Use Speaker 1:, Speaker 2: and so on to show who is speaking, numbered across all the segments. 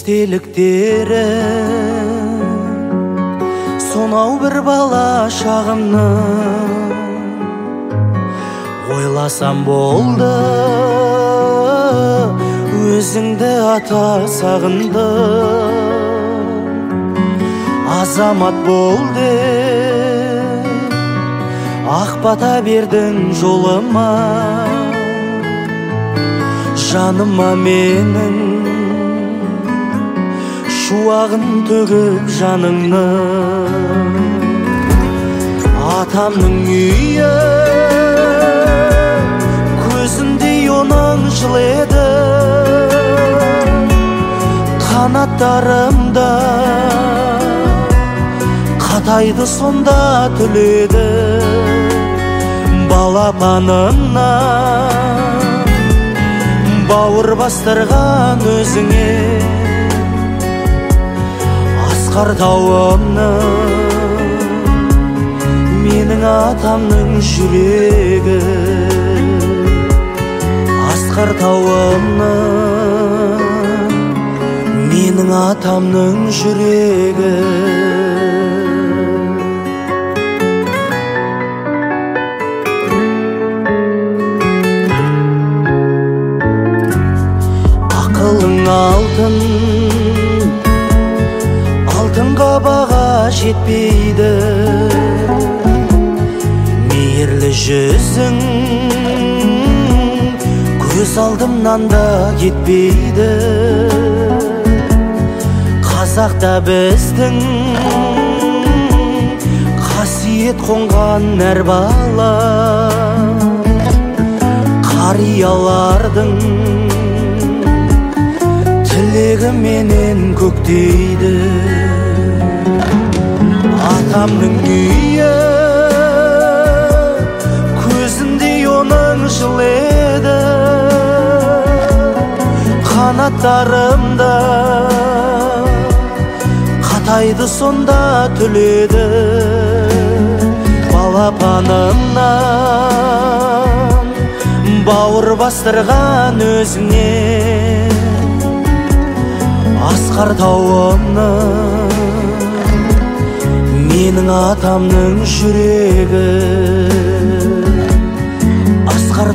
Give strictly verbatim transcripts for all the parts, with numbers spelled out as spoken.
Speaker 1: естеліктері сонау бір бала шағымның ойласам болды өзіңді ата сағынды азамат болды ақ бата бердің жолыма жаныма менің шуағын төгіп жаныңны атамның үйі көзіндей оның жыл еді қанаттарымда қатайды сонда түледі балапанымнан бауыр бастырған өзіңе асқар тауымның менің атамның жүрегі асқар тауымның менің атамның жүрегі ақылың алтын алтынға баға жетпейді мейірлі жүзің көз алдымнан да кетпейді қазақта біздің қасиет қонған әр бала қариялардың тілегі менен көктейді атамның үйі көзіндей оның жыл еді қанаттарымда қатайды сонда түледі балапанымнан бауыр бастырған өзіңе асқар тауымның менің атамның жүрегі асқар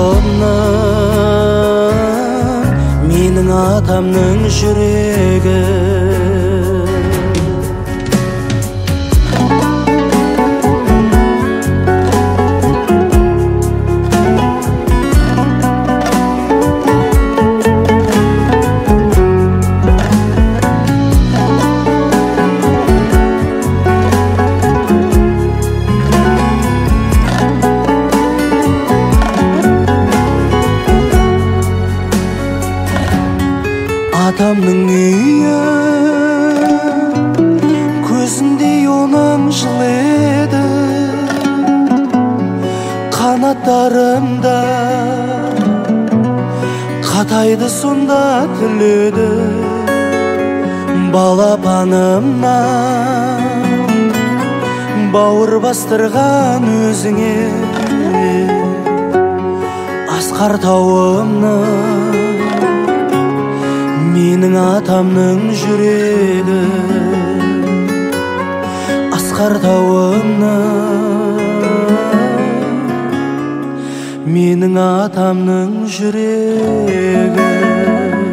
Speaker 1: тауымның менің атамның жүрегі атамның үйі көзіндей оның жыл еді қанаттарымда қатайды сонда түледі балапанымнан бауыр бастырған өзіңе асқар тауымның менің атамның жүрегі асқар тауымның менің атамның жүрегі